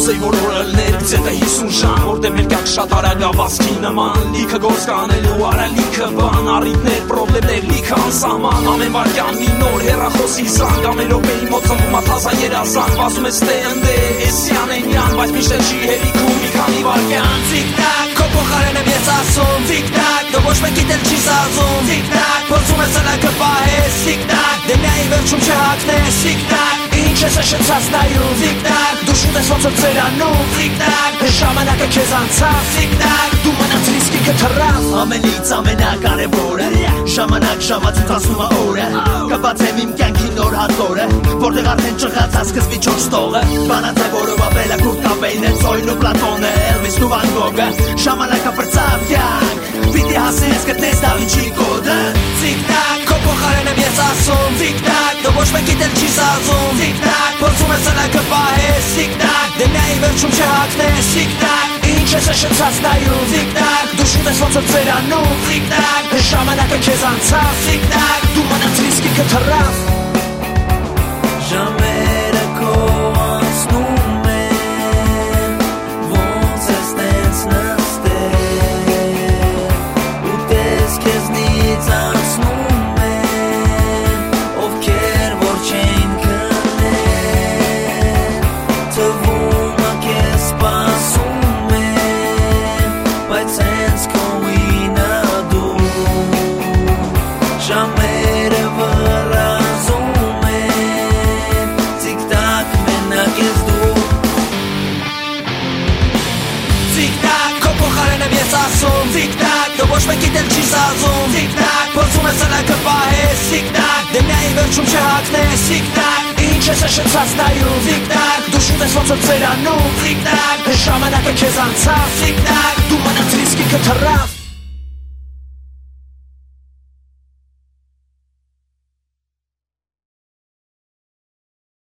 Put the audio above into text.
կուզեի որ օրը լներ ձետ է 50 ժամ որտեղ մեր կյանք շատ արագ ավազքի նման լիքը գործ կանելու արա լիքը բան առիթներ պրոբլեմներ լիքը անսահման ամեն վարքյան մի նոր հեռախոսի զանգ ամեն րոպեի մոտ ծնվում ա թազա երազանք վազում ես դե ընդե էսյան ենյան բայց միշտ չի հերիքում մի քանի վարքյան տիկ-տակ քո փոխարեն եմ ես ասում տիկ-տակ դու ոչ մեկ գիտել չի զազում տիկ-տակ փորձում ես սլակը պահես տիկ-տակ դե միայն վերջում չհագնես տիկ-տակ ինչ ես շնցած նայում տիկ-տակ դու շուտ ես ոնց որ ծերանում տիկ-տակ ժամանակը քեզ անցավ տիկ-տակ դու մնաց ռիսկի կթռավ ամենից ամենակարևորը ժամանակ ժամացուցում ա օրը կբացեմ իմ կյանքի նոր հատորը որտեղ արդեն ճղացած սկզբի 4 տողը բանացա որով ապելա կուրտ կապեյն է ծոյն ու պլատոնը Էլվիս ու Վան Գոգը ժամանակը պրծավ կյանք պիտի հասնես գտնես դավինչի կոդը տիկ-տակ քո փոխարեն եմ ես ասում տիկ-տակ դու ոչ մեկ գիտել չի զազում տիկ-տակ փորձում ես սլակը պահես տիկ-տակ դե միայն վերջում չհագնես տիկ-տակ ինչ ես շնցած նայում տիկ-տակ դու շուտ ես ոնց որ ծերանում տիկ-տակ ժամանակը քեզ անցավ տիկ-տակ դու մնաց ռիսկի կթռավ ժամերը քո անցնում են ոնց ես տենց նստել ու տես քեզնից անցնում են ովքեր որ չեն քնել թվում ա քեզ սպասում են բայց հենց քո ինադու ժամերը վռազում են տիկ-տակ մենակ ես դու տիկ-տակ քո փոխարեն եմ ես ասում տիկ-տակ դու ոչ մեկ գիտել չի զազում տիկ-տակ փորձում ես սլակը պահես տիկ-տակ դե միայն վերջում չհագնես տիկ-տակ ինչ ես շնցած նայում տիկ-տակ դու շուտ ես ոնց որ ծերանում տիկ-տակ ժամանակը քեզ անցավ տիկ-տակ դու մնաց ռիսկի կթռավ